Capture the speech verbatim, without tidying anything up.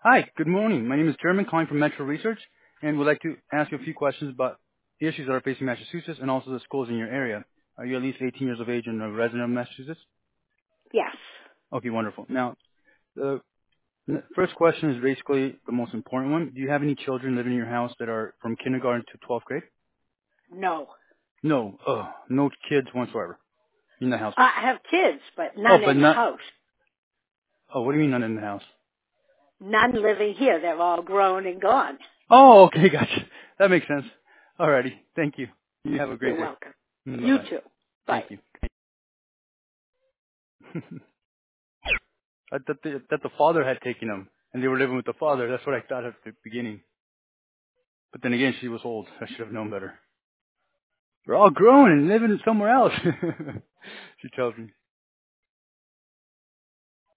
Hi, good morning. My name is German, calling from Metro Research, and would like to ask you a few questions about the issues that are facing Massachusetts and also the schools in your area. Are you at least eighteen years of age and a resident of Massachusetts? Yes. Okay, wonderful. Now, the n- first question is basically the most important one. Do you have any children living in your house that are from kindergarten to twelfth grade? No. No. Oh, no kids whatsoever in the house. I have kids, but Oh, none but in the not. house. Oh, what do you mean none in the house? None living here. They're all grown and gone. Oh, okay, gotcha. That makes sense. Alrighty. Thank you. You have a You're great day. welcome. Bye You bye. too. Bye. Thank you. I thought the, that the father had taken him, and they were living with the father. That's what I thought at the beginning. But then again, she was old. I should have known better. They're all grown and living somewhere else. She tells me.